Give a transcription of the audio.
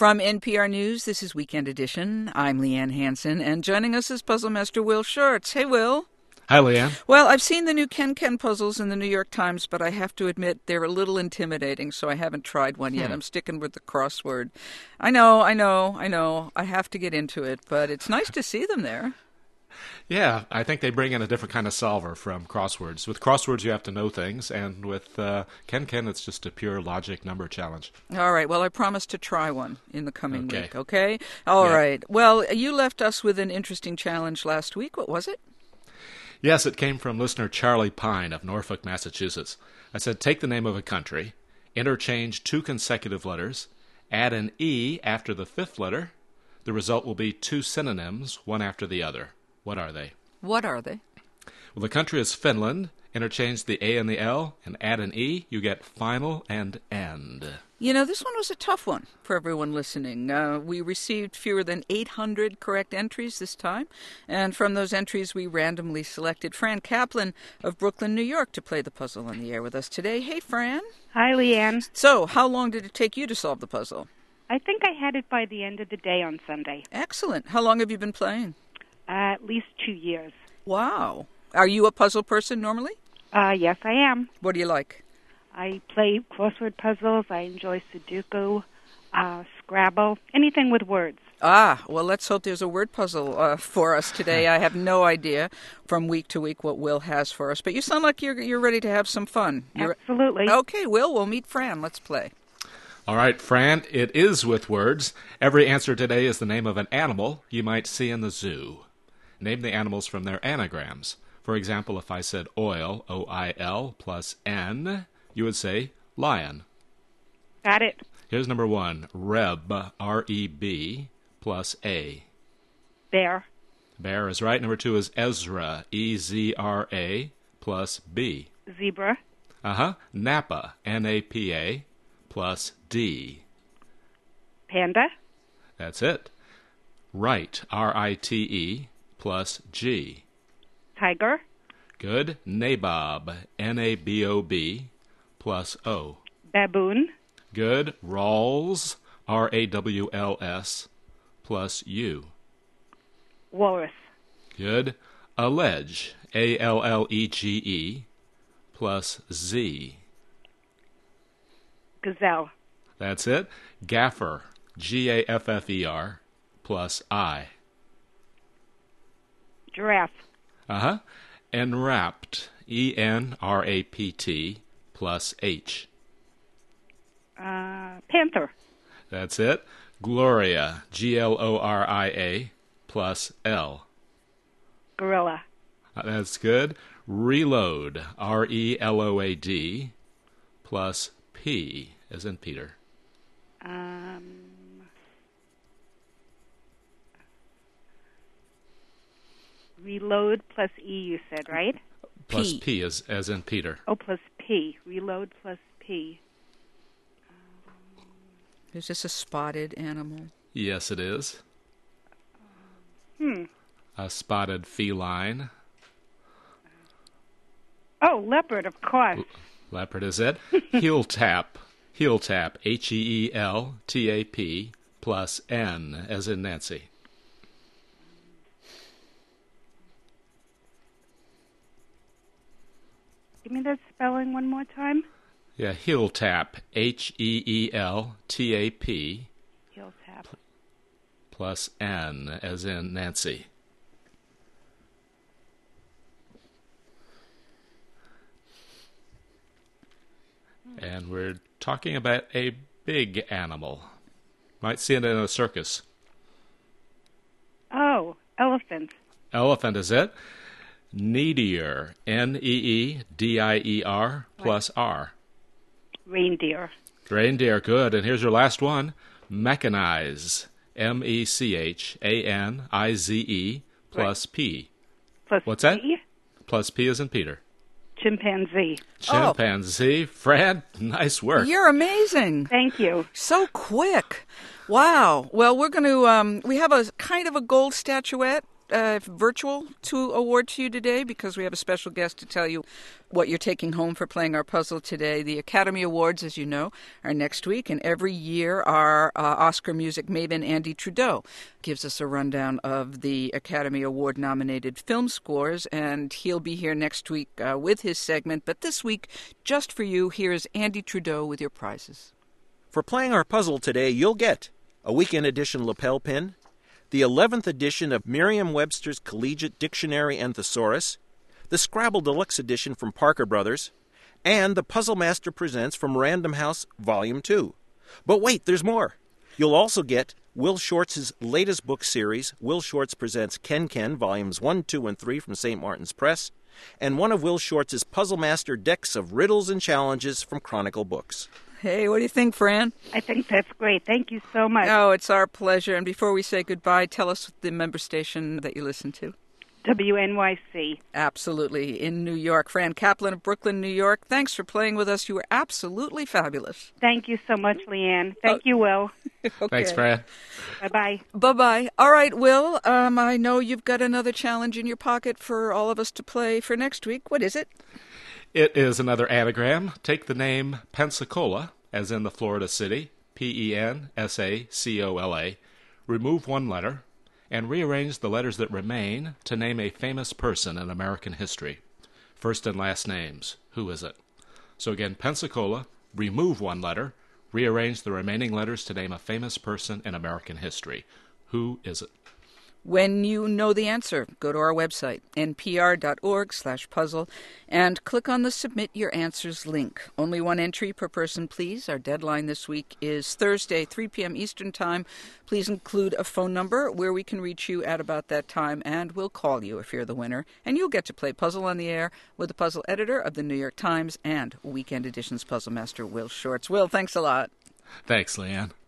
From NPR News, this is Weekend Edition. I'm Leanne Hansen, and joining us is Puzzle Master Will Shortz. Hey, Will. Hi, Leanne. Well, I've seen the new Ken puzzles in the New York Times, but I have to admit they're a little intimidating, so I haven't tried one yet. I'm sticking with the crossword. I know. I have to get into it, but it's nice to see them there. Yeah, I think they bring in a different kind of solver from crosswords. With crosswords, you have to know things, and with Ken, it's just a pure logic number challenge. All right. Well, I promise to try one in the coming week, okay? All right. Well, you left us with an interesting challenge last week. What was it? Yes, it came from listener Charlie Pine of Norfolk, Massachusetts. I said, take the name of a country, interchange two consecutive letters, add an E after the fifth letter. The result will be two synonyms, one after the other. What are they? What are they? Well, the country is Finland. Interchange the A and the L and add an E. You get final and end. You know, this one was a tough one for everyone listening. We received fewer than 800 correct entries this time. And from those entries, we randomly selected Fran Kaplan of Brooklyn, New York, to play the puzzle on the air with us today. Hey, Fran. Hi, Leanne. So, how long did it take you to solve the puzzle? I think I had it by the end of the day on Sunday. Excellent. How long have you been playing? At least 2 years. Wow. Are you a puzzle person normally? Yes, I am. What do you like? I play crossword puzzles. I enjoy Sudoku, Scrabble, anything with words. Ah, well, let's hope there's a word puzzle for us today. I have no idea from week to week what Will has for us, but you sound like you're ready to have some fun. Absolutely. Okay, Will, we'll meet Fran. Let's play. All right, Fran, it is with words. Every answer today is the name of an animal you might see in the zoo. Name the animals from their anagrams. For example, if I said oil, O-I-L, plus N, you would say lion. Got it. Here's number one, Reb, R-E-B, plus A. Bear. Bear is right. Number two is Ezra, E-Z-R-A, plus B. Zebra. Napa, N-A-P-A, plus D. Panda. That's it. Right, R-I-T-E, plus G. Tiger. Good. Nabob, N-A-B-O-B, plus O. Baboon. Good. Rawls, R-A-W-L-S, plus U. Walrus. Good. Allege, A-L-L-E-G-E, plus Z. Gazelle. That's it. Gaffer, G-A-F-F-E-R, plus I. Giraffe. Enwrapped, E-N-R-A-P-T, plus H. Panther. That's it. Gloria, G-L-O-R-I-A, plus L. Gorilla. That's good. Reload, R-E-L-O-A-D, plus P, as in Peter. Reload plus E, you said, right? Plus P as in Peter. Oh, plus P. Reload plus P. Is this a spotted animal? Yes, it is. A spotted feline. Oh, leopard, of course. Leopard is it. Heel tap, H-E-E-L-T-A-P, plus N, as in Nancy. Give me that spelling one more time. Yeah, heel tap, H-E-E-L-T-A-P, Heel tap. plus N, as in Nancy. And we're talking about a big animal. Might see it in a circus. Oh, elephant. Elephant is it. Needier, N-E-E-D-I-E-R, plus R. Reindeer. Reindeer, good. And here's your last one. Mechanize, M-E-C-H-A-N-I-Z-E, plus P. Plus What's that? P? Plus P as in Peter. Chimpanzee. Chimpanzee. Fran, nice work. You're amazing. Thank you. So quick. Wow. Well, we're going to, we have a kind of a gold statuette virtual award to you today because we have a special guest to tell you what you're taking home for playing our puzzle today. The Academy Awards, as you know, are next week, and every year our Oscar music maven Andy Trudeau gives us a rundown of the Academy Award-nominated film scores, and he'll be here next week with his segment. But this week, just for you, here's Andy Trudeau with your prizes. For playing our puzzle today, you'll get a weekend edition lapel pin, the 11th edition of Merriam-Webster's Collegiate Dictionary and Thesaurus, the Scrabble Deluxe Edition from Parker Brothers, and the Puzzle Master Presents from Random House Volume 2. But wait, there's more. You'll also get Will Shortz's latest book series, Will Shortz Presents Ken Ken, Volumes 1, 2, and 3 from St. Martin's Press, and one of Will Shortz's Puzzle Master decks of riddles and challenges from Chronicle Books. Hey, what do you think, Fran? I think that's great. Thank you so much. Oh, it's our pleasure. And before we say goodbye, tell us the member station that you listen to. WNYC. Absolutely. In New York. Fran Kaplan of Brooklyn, New York. Thanks for playing with us. You were absolutely fabulous. Thank you so much, Leanne. Thank you, Will. Okay. Thanks, Fran. Bye-bye. Bye-bye. All right, Will, I know you've got another challenge in your pocket for all of us to play for next week. What is it? It is another anagram. Take the name Pensacola, as in the Florida city, Pensacola. Remove one letter, and rearrange the letters that remain to name a famous person in American history. First and last names. Who is it? So again, Pensacola, remove one letter, rearrange the remaining letters to name a famous person in American history. Who is it? When you know the answer, go to our website, npr.org/puzzle, and click on the Submit Your Answers link. Only one entry per person, please. Our deadline this week is Thursday, 3 p.m. Eastern Time. Please include a phone number where we can reach you at about that time, and we'll call you if you're the winner. And you'll get to play Puzzle on the Air with the puzzle editor of the New York Times and Weekend Edition's puzzle master, Will Shortz. Will, thanks a lot. Thanks, Leanne.